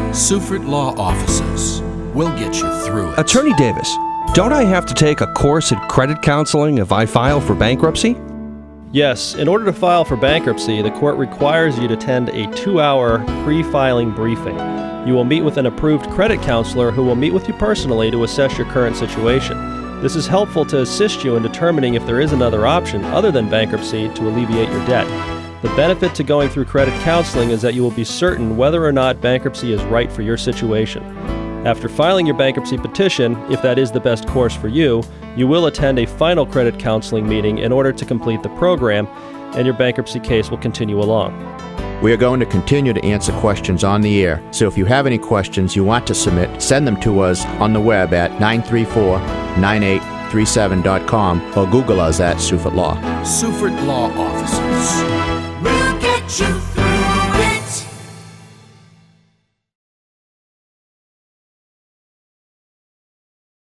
Sufrit Law Offices. We'll get you through it. Attorney Davis, don't I have to take a course in credit counseling if I file for bankruptcy? Yes, in order to file for bankruptcy, the court requires you to attend a 2-hour pre-filing briefing. You will meet with an approved credit counselor who will meet with you personally to assess your current situation. This is helpful to assist you in determining if there is another option other than bankruptcy to alleviate your debt. The benefit to going through credit counseling is that you will be certain whether or not bankruptcy is right for your situation. After filing your bankruptcy petition, if that is the best course for you, you will attend a final credit counseling meeting in order to complete the program, and your bankruptcy case will continue along. We are going to continue to answer questions on the air, so if you have any questions you want to submit, send them to us on the web at 934-9837.com or Google us at Sufrit Law. Sufrit Law Offices. We'll get you